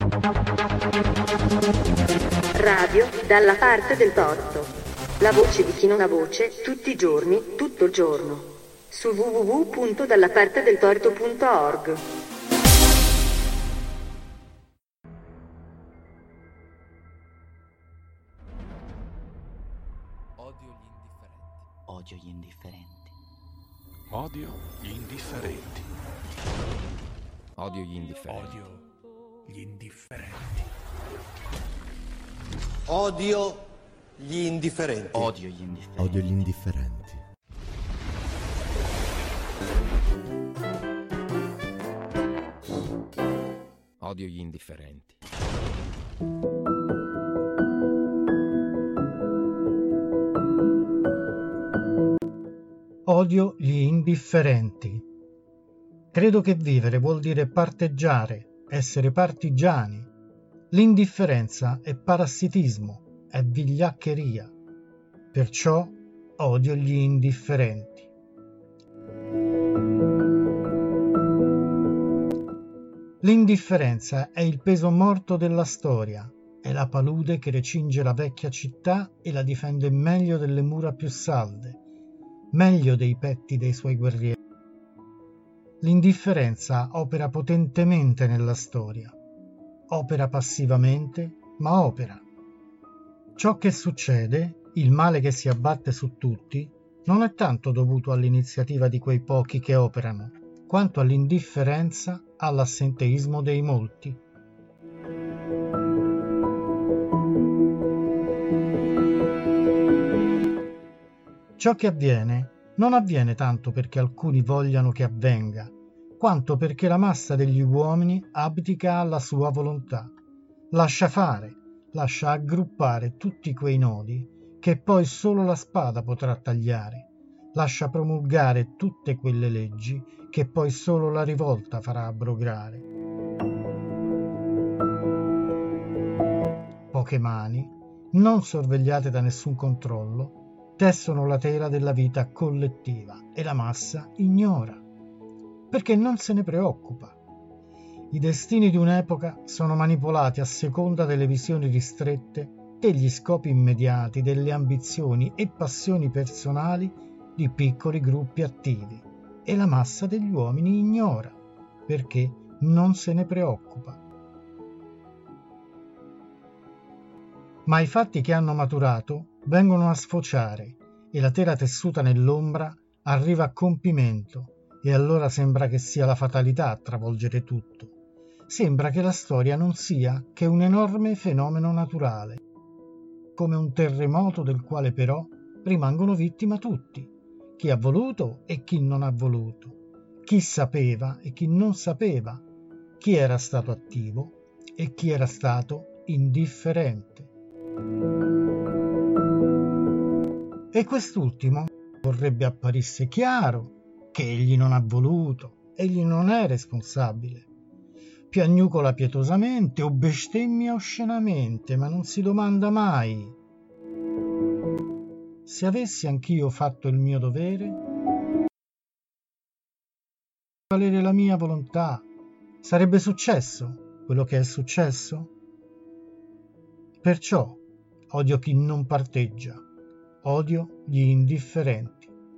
Radio dalla parte del torto. La voce di chi non ha voce, tutti i giorni, tutto il giorno. Su www.dallapartedeltorto.org. Odio gli indifferenti. Odio gli indifferenti. Odio gli indifferenti. Odio gli indifferenti. Odio gli indifferenti. Odio gli indifferenti. Odio gli indifferenti. Odio gli indifferenti. Odio gli indifferenti. Credo che vivere vuol dire parteggiare, essere partigiani. L'indifferenza è parassitismo, è vigliaccheria. Perciò odio gli indifferenti. L'indifferenza è il peso morto della storia, è la palude che recinge la vecchia città e la difende meglio delle mura più salde, meglio dei petti dei suoi guerrieri. L'indifferenza opera potentemente nella storia, opera passivamente, ma opera. Ciò che succede, il male che si abbatte su tutti, non è tanto dovuto all'iniziativa di quei pochi che operano, quanto all'indifferenza, all'assenteismo dei molti. Ciò che avviene non avviene tanto perché alcuni vogliano che avvenga, quanto perché la massa degli uomini abdica alla sua volontà, lascia fare, lascia aggruppare tutti quei nodi che poi solo la spada potrà tagliare, lascia promulgare tutte quelle leggi che poi solo la rivolta farà abrogare. Poche mani, non sorvegliate da nessun controllo, tessono la tela della vita collettiva e la massa ignora, perché non se ne preoccupa. I destini di un'epoca sono manipolati a seconda delle visioni ristrette, degli scopi immediati, delle ambizioni e passioni personali di piccoli gruppi attivi, e la massa degli uomini ignora, perché non se ne preoccupa. Ma i fatti che hanno maturato vengono a sfociare e la tela tessuta nell'ombra arriva a compimento e allora sembra che sia la fatalità a travolgere tutto. Sembra che la storia non sia che un enorme fenomeno naturale, come un terremoto del quale però rimangono vittima tutti, chi ha voluto e chi non ha voluto, chi sapeva e chi non sapeva, chi era stato attivo e chi era stato indifferente. E quest'ultimo vorrebbe apparisse chiaro che egli non ha voluto, egli non è responsabile. Piagnucola pietosamente o bestemmia oscenamente, ma non si domanda mai: se avessi anch'io fatto il mio dovere, valere la mia volontà, sarebbe successo quello che è successo? Perciò odio chi non parteggia, odio gli indifferenti.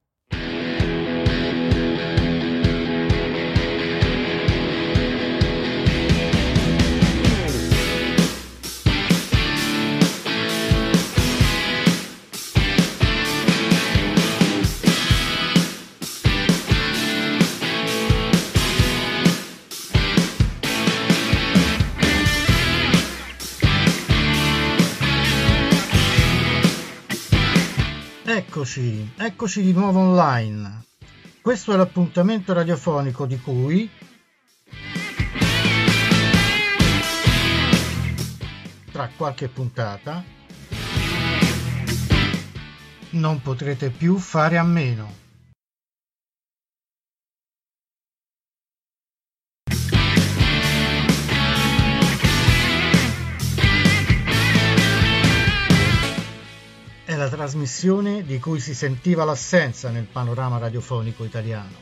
Eccoci di nuovo online. Questo è l'appuntamento radiofonico di cui tra qualche puntata non potrete più fare a meno. È la trasmissione di cui si sentiva l'assenza nel panorama radiofonico italiano.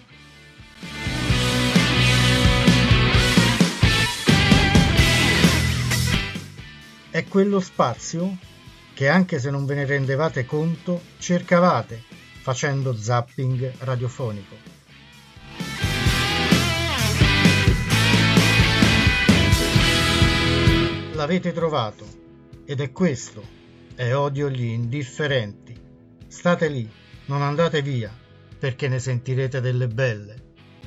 È quello spazio che, anche se non ve ne rendevate conto, cercavate facendo zapping radiofonico. L'avete trovato, ed è questo, è Odio gli indifferenti. State lì, non andate via, perché ne sentirete delle belle.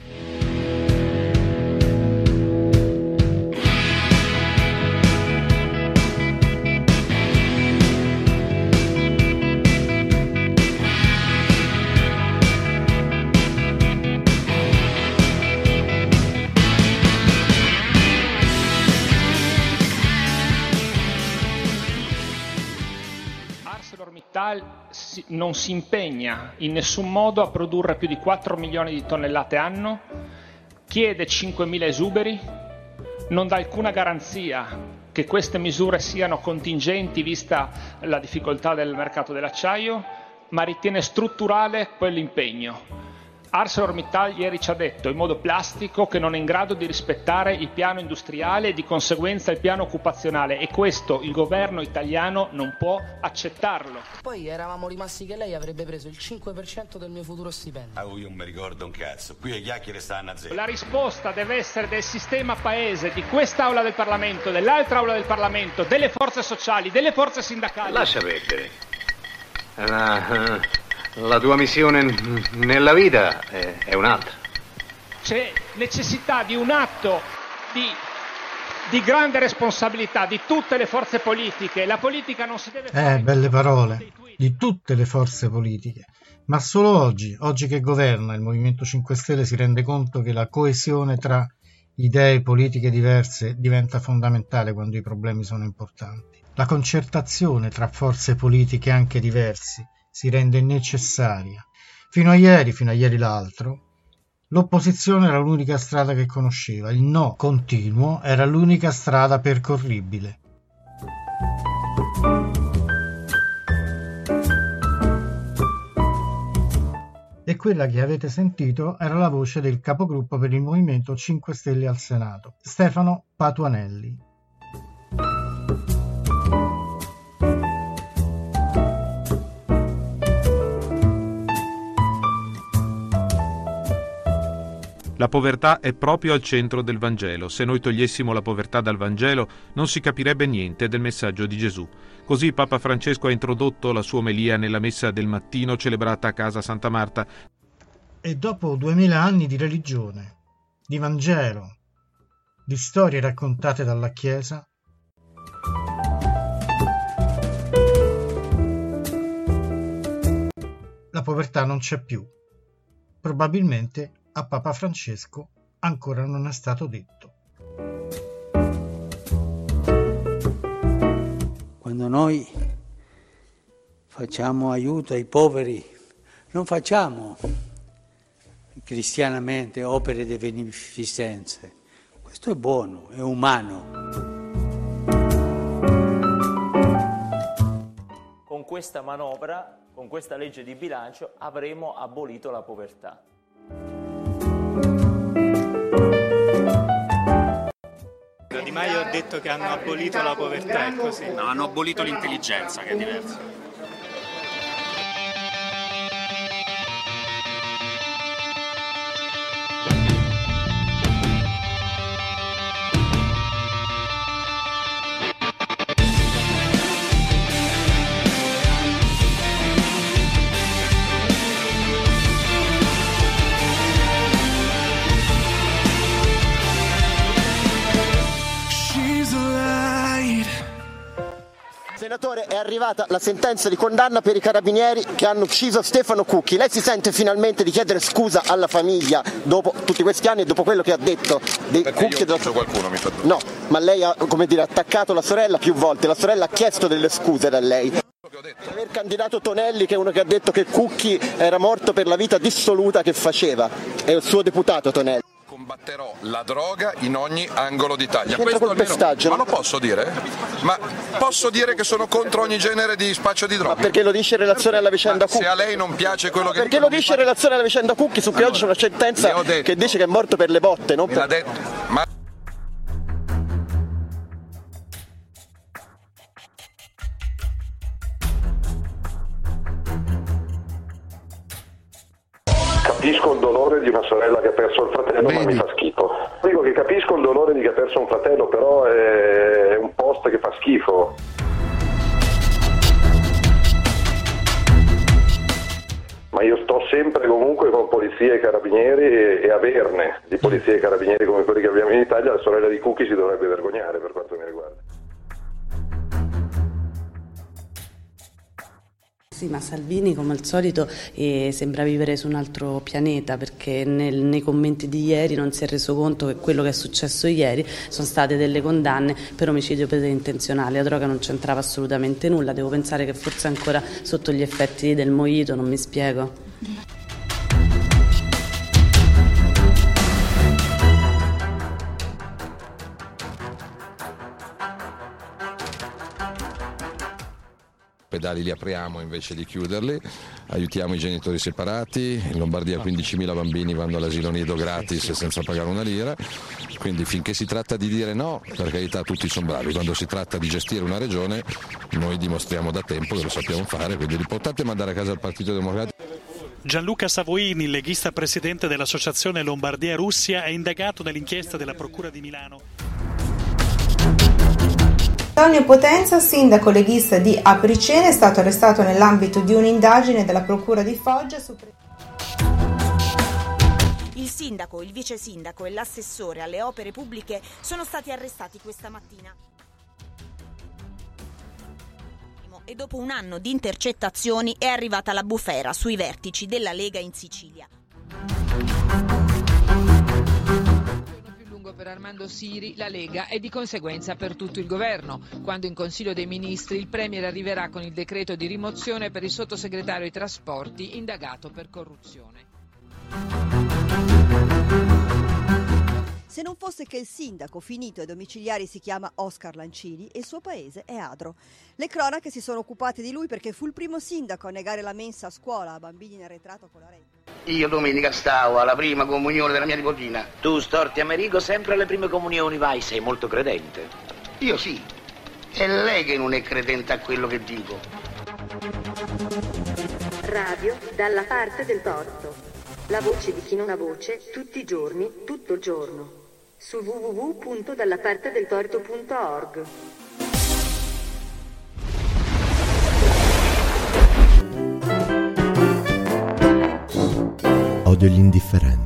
Non si impegna in nessun modo a produrre più di 4 milioni di tonnellate anno, chiede 5.000 esuberi, non dà alcuna garanzia che queste misure siano contingenti vista la difficoltà del mercato dell'acciaio, ma ritiene strutturale quell'impegno. ArcelorMittal ieri ci ha detto in modo plastico che non è in grado di rispettare il piano industriale e di conseguenza il piano occupazionale, e questo il governo italiano non può accettarlo. Poi eravamo rimasti che lei avrebbe preso il 5% del mio futuro stipendio. Io non mi ricordo un cazzo, qui le chiacchiere stanno a zero. La risposta deve essere del sistema paese, di quest'aula del Parlamento, dell'altra aula del Parlamento, delle forze sociali, delle forze sindacali. Lascia perdere. La tua missione nella vita è un'altra. C'è necessità di un atto di grande responsabilità di tutte le forze politiche. La politica non si deve fare... Belle parole, di tutte le forze politiche. Ma solo oggi che governa il Movimento 5 Stelle si rende conto che la coesione tra idee politiche diverse diventa fondamentale quando i problemi sono importanti. La concertazione tra forze politiche anche diverse si rende necessaria. Fino a ieri l'altro, l'opposizione era l'unica strada che conosceva, il no continuo era l'unica strada percorribile. E quella che avete sentito era la voce del capogruppo per il Movimento 5 Stelle al Senato, Stefano Patuanelli. La povertà è proprio al centro del Vangelo. Se noi togliessimo la povertà dal Vangelo non si capirebbe niente del messaggio di Gesù. Così Papa Francesco ha introdotto la sua omelia nella messa del mattino celebrata a Casa Santa Marta. E dopo 2000 anni di religione, di Vangelo, di storie raccontate dalla Chiesa, la povertà non c'è più. Probabilmente a Papa Francesco ancora non è stato detto. Quando noi facciamo aiuto ai poveri, non facciamo cristianamente opere di beneficenza. Questo è buono, è umano. Con questa manovra, con questa legge di bilancio, avremo abolito la povertà. Di Maio ha detto che hanno abolito la povertà, è così? No, hanno abolito l'intelligenza, che è diverso. Senatore, è arrivata la sentenza di condanna per i carabinieri che hanno ucciso Stefano Cucchi. Lei si sente finalmente di chiedere scusa alla famiglia dopo tutti questi anni e dopo quello che ha detto dei Cucchi? Qualcuno mi fa... No, ma lei ha, attaccato la sorella più volte. La sorella ha chiesto delle scuse da lei. Aver candidato Tonelli, che è uno che ha detto che Cucchi era morto per la vita dissoluta che faceva. È il suo deputato Tonelli. Combatterò la droga in ogni angolo d'Italia. Questo pestaggio. Ma lo posso dire? Ma posso dire che sono contro ogni genere di spaccio di droga? Ma perché lo dice in relazione alla vicenda Cucchi? Se a lei non piace quello che perché lo dice in relazione alla vicenda Cucchi, su cui oggi c'è una sentenza che dice che è morto per le botte, non per... capisco il dolore di una sorella che ha perso il fratello, ma mi fa schifo. Dico che capisco il dolore di chi ha perso un fratello, però è un post che fa schifo. Ma io sto sempre comunque con polizia e carabinieri e averne di polizia e carabinieri come quelli che abbiamo in Italia. La sorella di Cucchi si dovrebbe vergognare per quanto mi riguarda. Sì, ma Salvini come al solito sembra vivere su un altro pianeta, perché nei commenti di ieri non si è reso conto che quello che è successo ieri sono state delle condanne per omicidio preintenzionale. La droga non c'entrava assolutamente nulla, devo pensare che forse ancora sotto gli effetti del mojito, non mi spiego. Pedali li apriamo invece di chiuderli, aiutiamo i genitori separati, in Lombardia 15.000 bambini vanno all'asilo nido gratis e senza pagare una lira, quindi finché si tratta di dire no, per carità tutti sono bravi, quando si tratta di gestire una regione noi dimostriamo da tempo che lo sappiamo fare, quindi l'importante è mandare a casa il Partito Democratico. Gianluca Savoini, leghista presidente dell'associazione Lombardia Russia, è indagato nell'inchiesta della Procura di Milano. Antonio Potenza, sindaco leghista di Apricene, è stato arrestato nell'ambito di un'indagine della Procura di Foggia su... Il sindaco, il vice sindaco e l'assessore alle opere pubbliche sono stati arrestati questa mattina. E dopo un anno di intercettazioni è arrivata la bufera sui vertici della Lega in Sicilia. Per Armando Siri, la Lega e di conseguenza per tutto il governo, quando in Consiglio dei Ministri il Premier arriverà con il decreto di rimozione per il sottosegretario ai trasporti indagato per corruzione. Se non fosse che il sindaco finito ai domiciliari si chiama Oscar Lancini e il suo paese è Adro. Le cronache si sono occupate di lui perché fu il primo sindaco a negare la mensa a scuola a bambini in arretrato con la rete. Io domenica stavo alla prima comunione della mia nipotina. Tu, storti Amerigo, sempre alle prime comunioni vai, sei molto credente. Io sì. È lei che non è credente a quello che dico. Radio dalla parte del torto. La voce di chi non ha voce, tutti i giorni, tutto il giorno. Su www.dallapartedeltorto.org. Odio gli indifferenti.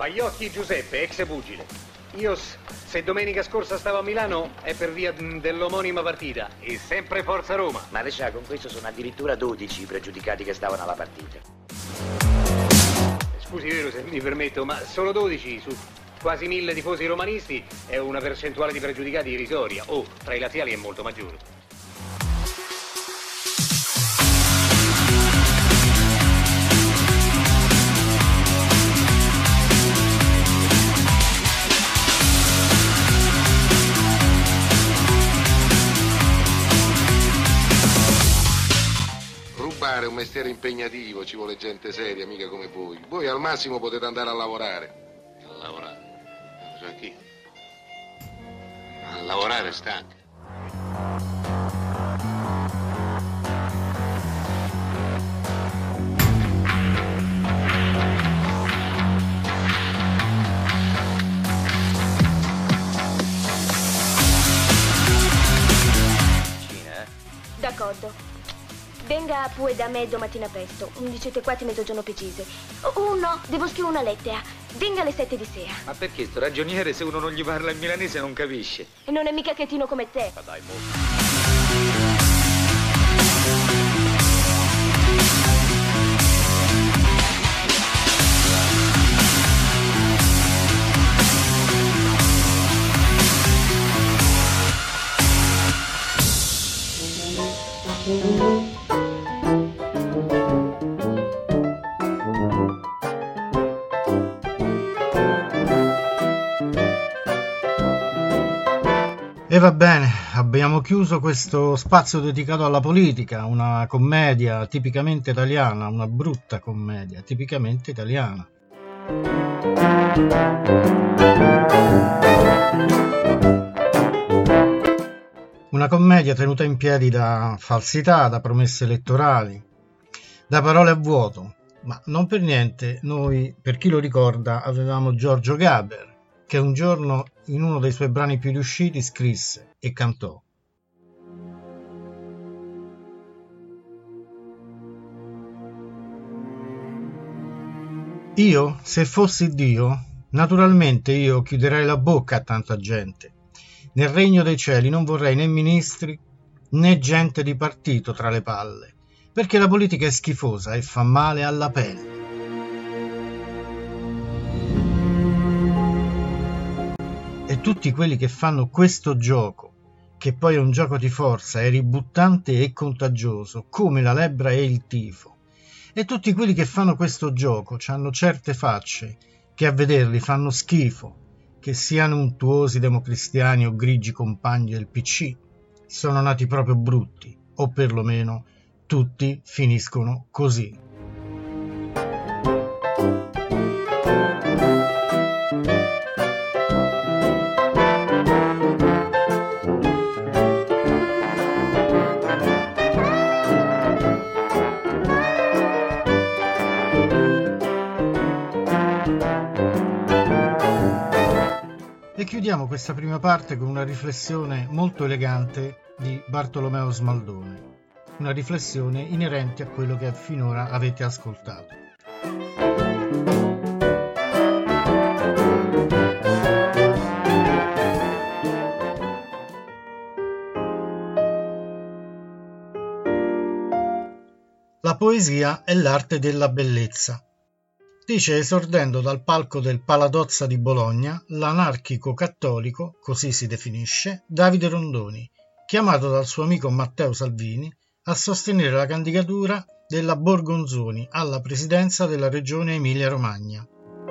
Paiocchi Giuseppe, ex pugile. Io, se domenica scorsa stavo a Milano, è per via dell'omonima partita. E sempre Forza Roma. Ma lei sa, con questo sono addirittura 12 i pregiudicati che stavano alla partita. Scusi, vero, se mi permetto, ma solo 12 su quasi 1000 tifosi romanisti è una percentuale di pregiudicati irrisoria. Oh, tra i laziali è molto maggiore. È un mestiere impegnativo, ci vuole gente seria, mica come voi. Voi al massimo potete andare a lavorare. A lavorare? Non so a chi? A lavorare stanca. D'accordo. Venga pure da me domattina presto, 11:04 mezzogiorno precise. Oh no, devo scrivere una lettera. Venga alle 7 di sera. Ma perché sto ragioniere, se uno non gli parla in milanese non capisce? E non è mica cretino come te. Ma dai, E va bene, abbiamo chiuso questo spazio dedicato alla politica, una commedia tipicamente italiana, una brutta commedia tipicamente italiana. Una commedia tenuta in piedi da falsità, da promesse elettorali, da parole a vuoto, ma non per niente noi, per chi lo ricorda, avevamo Giorgio Gaber, che un giorno in uno dei suoi brani più riusciti scrisse e cantò: io, se fossi Dio, naturalmente io chiuderei la bocca a tanta gente. Nel regno dei cieli non vorrei né ministri né gente di partito tra le palle, perché la politica è schifosa e fa male alla pelle. E tutti quelli che fanno questo gioco, che poi è un gioco di forza, è ributtante e contagioso, come la lebbra e il tifo, e tutti quelli che fanno questo gioco hanno certe facce che a vederli fanno schifo, che siano untuosi democristiani o grigi compagni del PC, sono nati proprio brutti, o perlomeno tutti finiscono così. E chiudiamo questa prima parte con una riflessione molto elegante di Bartolomeo Smaldone, una riflessione inerente a quello che finora avete ascoltato. La poesia è l'arte della bellezza. Dice, esordendo dal palco del Paladozza di Bologna, l'anarchico cattolico, così si definisce, Davide Rondoni, chiamato dal suo amico Matteo Salvini a sostenere la candidatura della Borgonzoni alla presidenza della regione Emilia-Romagna.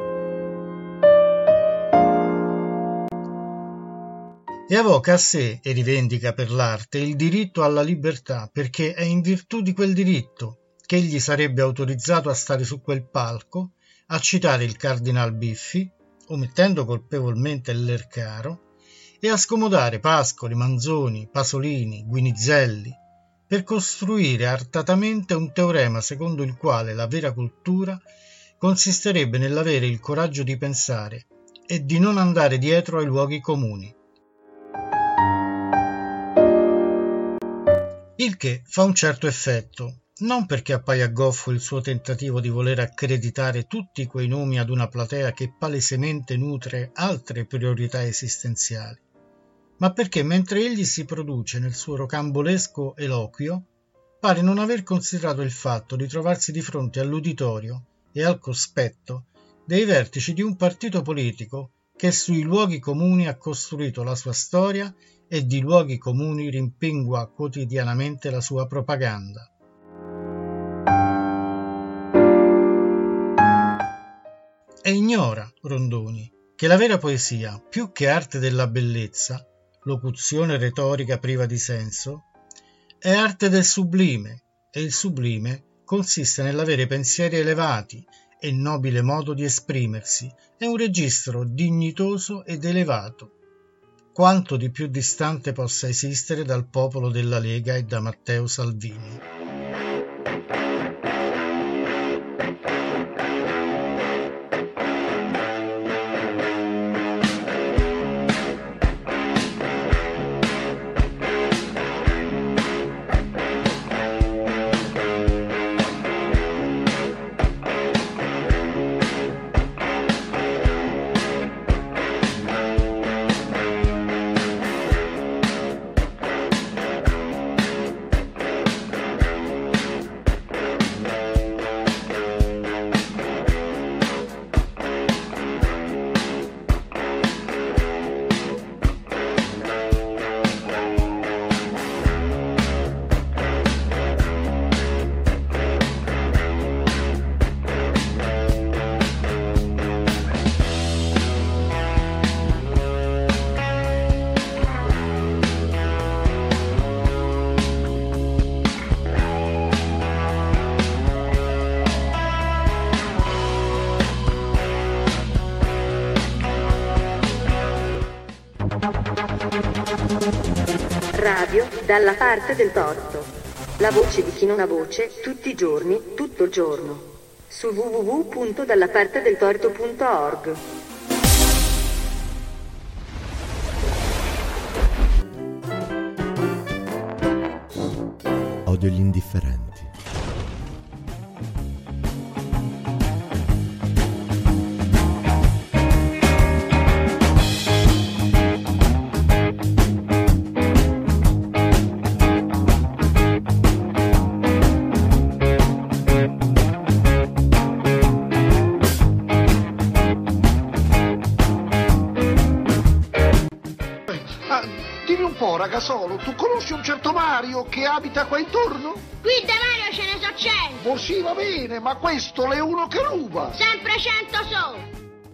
E avoca a sé e rivendica per l'arte il diritto alla libertà, perché è in virtù di quel diritto che egli sarebbe autorizzato a stare su quel palco a citare il Cardinal Biffi, omettendo colpevolmente il Lercaro, e a scomodare Pascoli, Manzoni, Pasolini, Guinizelli, per costruire artatamente un teorema secondo il quale la vera cultura consisterebbe nell'avere il coraggio di pensare e di non andare dietro ai luoghi comuni. Il che fa un certo effetto, non perché appaia goffo il suo tentativo di voler accreditare tutti quei nomi ad una platea che palesemente nutre altre priorità esistenziali, ma perché mentre egli si produce nel suo rocambolesco eloquio, pare non aver considerato il fatto di trovarsi di fronte all'uditorio e al cospetto dei vertici di un partito politico che sui luoghi comuni ha costruito la sua storia e di luoghi comuni rimpingua quotidianamente la sua propaganda. E ignora, Rondoni, che la vera poesia, più che arte della bellezza, locuzione retorica priva di senso, è arte del sublime, e il sublime consiste nell'avere pensieri elevati e nobile modo di esprimersi, è un registro dignitoso ed elevato, quanto di più distante possa esistere dal popolo della Lega e da Matteo Salvini. Radio dalla parte del torto. La voce di chi non ha voce, tutti i giorni, tutto il giorno. Su www.dallapartedeltorto.org. Odio gli indifferenti. Ragasolo, tu conosci un certo Mario che abita qua intorno? Qui da Mario ce ne so 100. Oh sì, va bene, ma questo è uno che ruba. Sempre 100 so.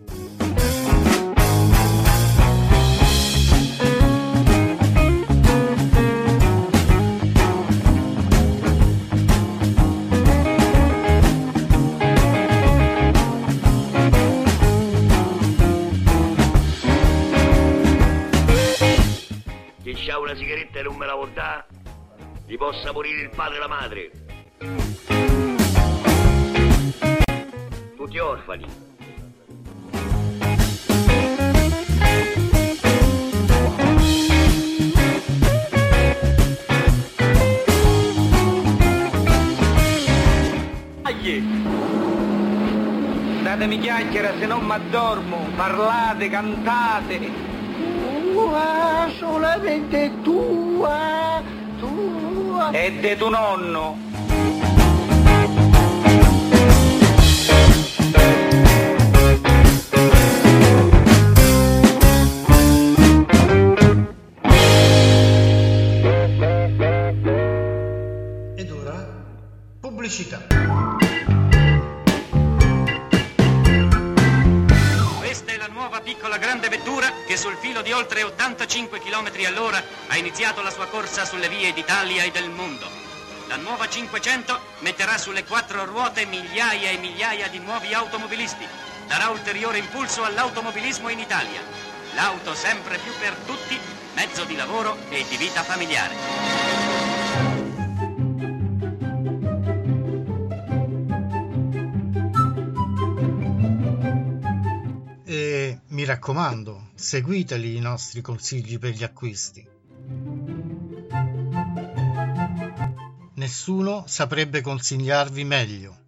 C'ha una sigaretta e non me la vuol dare, gli possa morire il padre e la madre. Tutti orfani. Datemi chiacchiera se non m'addormo, parlate, cantate. Solamente tua. E de tuo nonno. Ed ora pubblicità. Piccola grande vettura che sul filo di oltre 85 km all'ora ha iniziato la sua corsa sulle vie d'Italia e del mondo. La nuova 500 metterà sulle 4 ruote migliaia e migliaia di nuovi automobilisti, darà ulteriore impulso all'automobilismo in Italia. L'auto sempre più per tutti, mezzo di lavoro e di vita familiare. E mi raccomando, seguiteli i nostri consigli per gli acquisti. nessuno saprebbe consigliarvi meglio.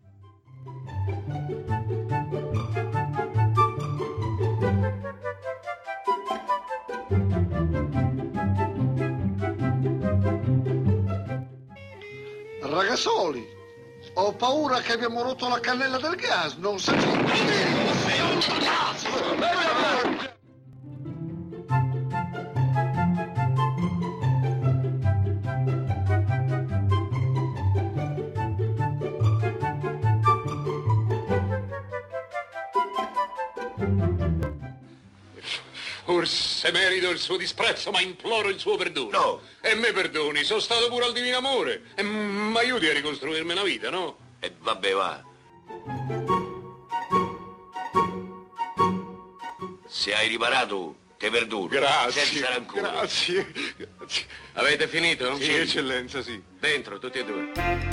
Ragazzoli, ho paura che abbiamo rotto la cannella del gas, non si Forse merito il suo disprezzo, ma imploro il suo perdono. No. E me perdoni, sono stato pure al Divino Amore. E mi aiuti a ricostruirmi una vita, no? E vabbè, va. Se hai riparato, te perdono. Grazie. Senza rancore. Grazie. Avete finito? Sì, eccellenza, sì. Dentro, tutti e due.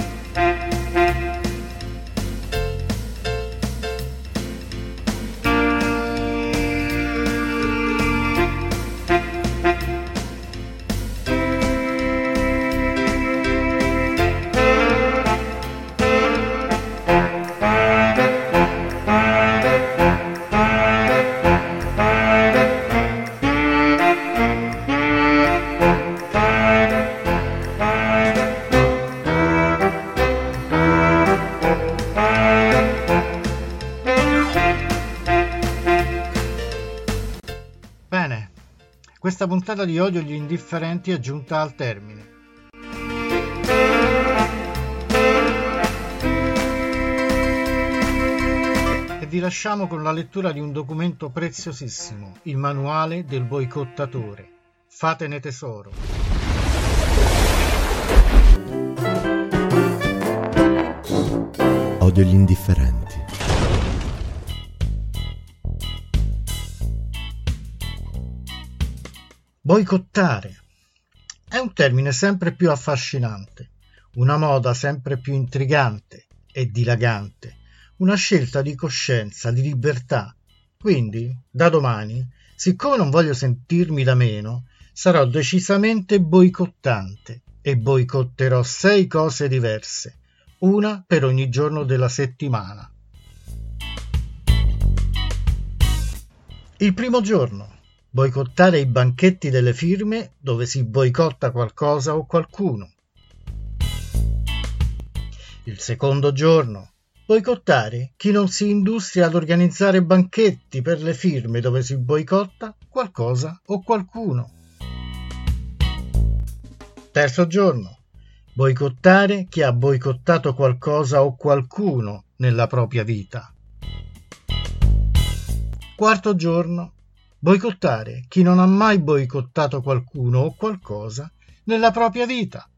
Questa puntata di Odio agli indifferenti è giunta al termine. E vi lasciamo con la lettura di un documento preziosissimo, il manuale del boicottatore. Fatene tesoro. Odio gli indifferenti. Boicottare è un termine sempre più affascinante, una moda sempre più intrigante e dilagante, una scelta di coscienza, di libertà. Quindi, da domani, siccome non voglio sentirmi da meno, sarò decisamente boicottante e boicotterò 6 cose diverse, una per ogni giorno della settimana. Il primo giorno. Boicottare i banchetti delle firme dove si boicotta qualcosa o qualcuno. Il secondo giorno. Boicottare chi non si industria ad organizzare banchetti per le firme dove si boicotta qualcosa o qualcuno. Terzo giorno. Boicottare chi ha boicottato qualcosa o qualcuno nella propria vita. Quarto giorno. Boicottare chi non ha mai boicottato qualcuno o qualcosa nella propria vita.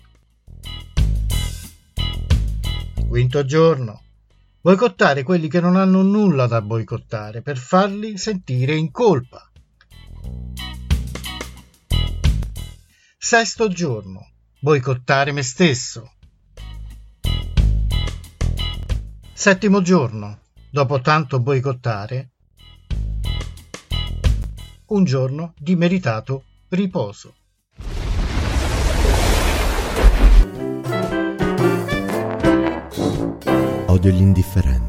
Quinto giorno. Boicottare quelli che non hanno nulla da boicottare per farli sentire in colpa. Sesto giorno. Boicottare me stesso. Settimo giorno. Dopo tanto boicottare, un giorno di meritato riposo. Odio gli indifferenti.